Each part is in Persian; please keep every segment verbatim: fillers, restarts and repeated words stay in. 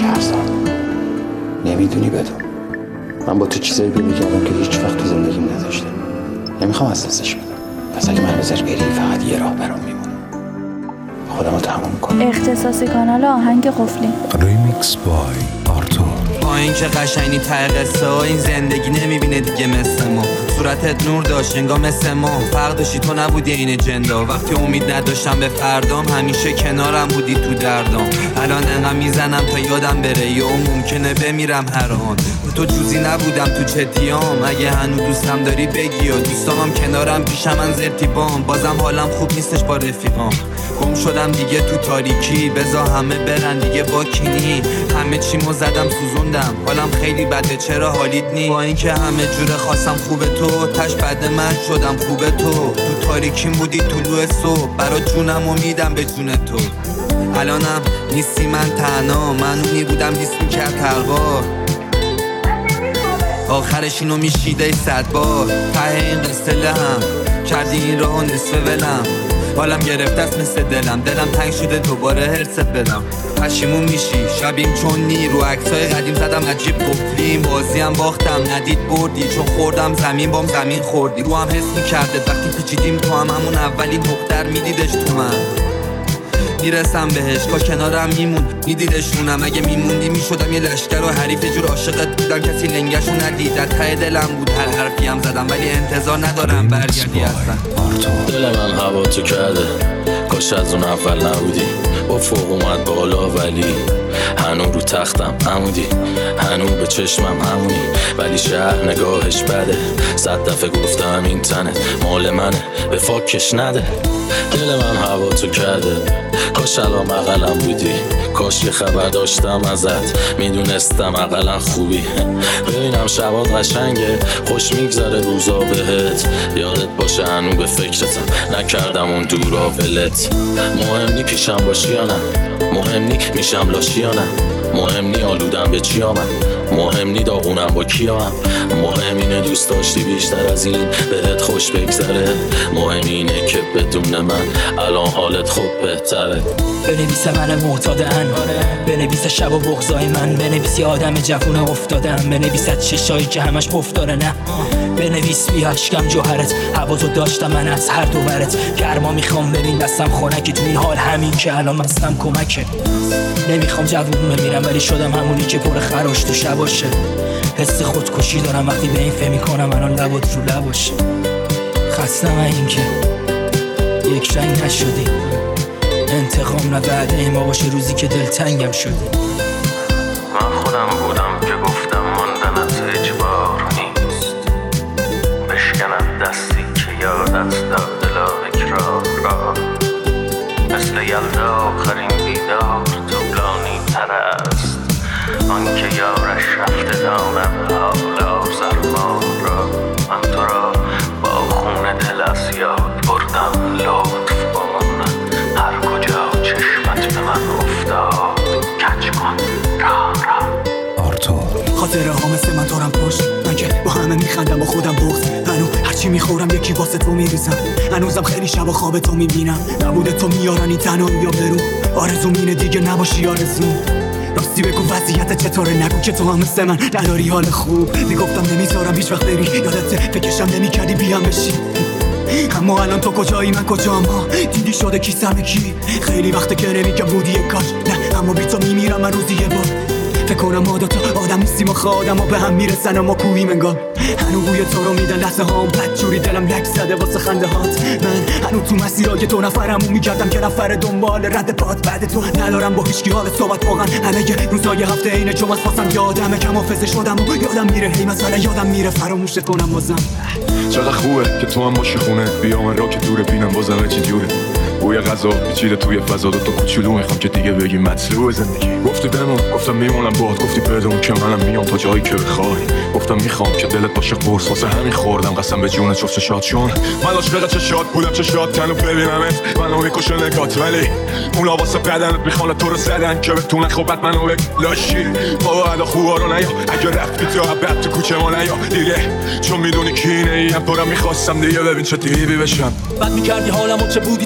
میشه حرف زد. نمیدونی بدون من با تو چیزایی پیدا کردم که هیچ وقت تو زندگیم نداشتم. نمیخوام از دستش بدم. پس اگه من بذاری بری فقط یه راه برام میمونه. خودم رو تمام کنم. اختصاصی کانال آهنگ قفلی. ریمیکس بای آرتور. با این که قشنگی ته قصه ها این زندگی نمیبینه دیگه مثل ما. صورتت نور داشت انگار مثل ما. فرق داشتی تو نبودی این جندا. وقتی امید نداشتم به فردام همیشه کنارم بودی تو دردام. الان انقدر میزنم تا یادم بره یا ممکنه بمیرم هر آن. تو جوزی نبودم تو چتیام. اگه هنو دوستم داری بگی یا دوستامم کنارم پیشم من زرتیبام. بازم حالم خوب نیستش با رفیقام. گم شدم دیگه تو تاریکی. بذار همه برن دیگه با کینی. همه چیمو زدم سوزوندم. حالم خیلی بده چرا حالیت نی؟ با اینکه همه جوره خواستم خوبه تو تش بد من شدم خوبه تو. تو تاریکیم بودی طلوع صبح. برا جونم امیدم به جون تو. الانم نیستی من تنها. من اونی بودم دیست میکرد هر بار. آخرش اینو میشیده صد بار. ته این قصه لهم کردی این راهو نصف ولم. حالم گرفته است مثل دلم. دلم تنگ شده دوباره هرست بدم. پشیمون میشی شبیم چون نی. رو عکسای قدیم زدم عجیب قفلیم. بازیم باختم ندید بردی. چون خوردم زمین بام زمین خوردی. رو هم حس میکرده وقتی پیچیدیم تو هم همون اولی دختر میدیدش تو من. میرسم بهش کا کنارم میمون میدیدشونم. اگه میموندی میشدم یه لشکر و حریف. جور عاشقت بودم کسی لنگشو ندید. در ته دلم بود هر حرفی هم زدم ولی انتظار ندارم برگردی اصلا. دل من هوا تو کرده کاش از اون اول نبودی. با فوق اومد بالا ولی هنو رو تختم عمودی. هنو به چشمم همونی ولی شهر نگاهش بده. صد دفعه گفتم این تنت مال منه به فاکش نده. دل من هوا تو کرده کاش الان اقلم بودی. کاش یه خبر داشتم ازت میدونستم اقلا خوبی. ببینم شبات قشنگه خوش میگذره روزا بهت. یادت باشه هنو به فکرتم نکردم اون دورا ولت. مهم نی پیشم باشی یا نه. مهم نی میشم لاشی یا نه. مهم نی آلودم به چی آمد. مهم نی داغونم با کیام. مهم اینه دوست داشتی بیشتر از این بهت خوش بگذره. مهم اینه که بدون من الان حالت خوب بهتره. بنویسه من معتادن. بنویسه شب و بغضای من. بنویسی آدم جوون افتادم. بنویسه چشایی که همش پفتاره نه. بنویس بی اشکم جوهرت. هوا تو داشتم من از هر دو برت. گرما میخوام ببین دستم خنک. تو این حال همین که الان مستم کمکه. نمیخوام جوون بمیرم ولی شدم همونی که پر خراش تو شباشه. حس خودکشی دارم وقتی به این فهم میکنم الان لبات رو لباشه. خستم این که یک رنگ نشدی. انتقام نه وعده ما باشه روزی که دلتنگم شدی. من خودم بودم که گفتم ماندنت اجبار نیست. بشکند دستی که یادت داد دل اکرار را. مثل یلدا آخرین بیدار طولانی تر است. آن که یارش رفته داند حال آزرمان را. من تو را با خون دل از یاد بردم لطف کن. هر کجا چشمت به من افتاد کج کن را را. آرتور. خاطره ها مثل من دارم پشت. من که با همه میخندم با خودم بغض. هنو هرچی میخورم یکی واسه تو میریزم. هنوزم خیلی شب و خواب تو میبینم. نبوده تو میارن این تنهایی یا برو. آرزوم اینه دیگه نباشی آرزوم. راستی بگو وضعیت چطوره. نگو که تو هم مثل من نداری حال خوب. میگفتم نمیذارم هیچ وقت بری. یادت فکرشم نمیکردی بیام بشی. اما الان تو کجایی من کجام ها. دیدی شده کی سر کی. خیلی وقته که نمیگم بودی کاش نه. اما بی تو میمیرم من روزی یه بار. فکر کنم ما دوتا آدم نیستیم و آدم ها به هم میرسن اما کوهیم انگار. هنو بوی تو رو میدن لحظه هام. بد جوری دلم لک زده واسه خنده هات. من هنو تو مسیرهای تو نفرمو میگردم که نفر دنبال رد پات. بعد تو ندارم با هیچکی حال صحبت واقعا. همه روزای هفته اینه چون از پاسم یادمه کم حافظه شدم و یادم میره. هی مسئله یادم میره فراموش کنم بازم. چقدر خوبه که تو هم باشی خونه. بیا من را که دوره بینم بازم چی جوره. بوی غذا پیچیده توی فضا. دو تا کوچولو میخوام که دیگه بگی مطلوب زندگی. گفتی بمون گفتم میمونم باهات. گفتی بدون که منم میام تا جایی که بخوای. گفتم میخوام که دلت باشه قرص. واسه همین خوردم قسم به جون جفت شاد چون من عاشق چه شاد بودم چه شاد تنو ببینمت. منو میکشه نگات ولی اونا واسه بدنت میخوان تو رو زدن که بتونن خوبت منو بلاشی. بابا ادا خوبا رو نیا. اگه رفتی تو بعد تو کوچه ما نیا دیگه. چون میدونی کی اینه. هم تو رو میخواستم دیگه ببین چه دیوی بشم. بعد میکردی حالمو چه بودی چه نبودی.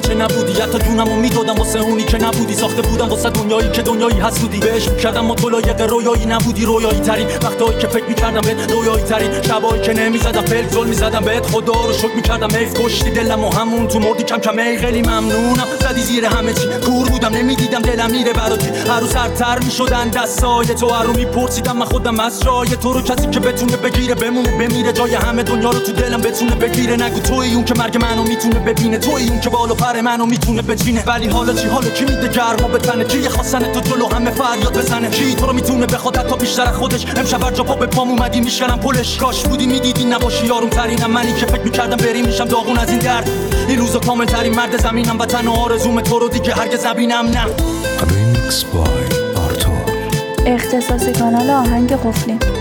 بودی، حتی جونمو میدادم واسه اونی که نبودی. ساخته بودم واسه دنیایی که دنیایی حسودی بهش میکردم ما تو لایق رویایی نبودی. رویایی ترین وقتایی که فکر میکردم بهت، رویایی ترین شبایی که نمیزدم فلک زل میزدم بهت. خدا رو شکر میکردم حیف کشتی دلم و همون تو مردی کم کم. ای خیلی ممنونم زدی زیر همه چی، کور بودم نمیدیدم دلم میره براتی. هر روز سرتر میشدن دستای تو، هر رو میپرسیدم من خودم از جای تو رو. کسی که بتونه بگیره بمونه بمیره، جای همه دنیا رو تو دلم بتونه بگیره. نگو توی اون که مرگ منو میتونه ببینه، توی اون که بالا پر منو میتونه بچینه. ولی حالا چی؟ حالا کی میده گرما به تنه؟ کی خواستن تو جلو همه فریاد بزنه؟ کی تو رو میتونه به خودت تا بیشتر از خودش؟ امشب هر جا پا به پام اومدی میشکنم پلش. کاش بودی میدیدی نباشی یارم ترینم، منی که فکر میکردم بری میشم داغون از این درد. این روزا کامل ترین مرد زمینم و تنها آرزوم تو رو دیگه هرگز نبینم. نه Remix by آرتور. اختصاصی کانال آهنگ قفلی.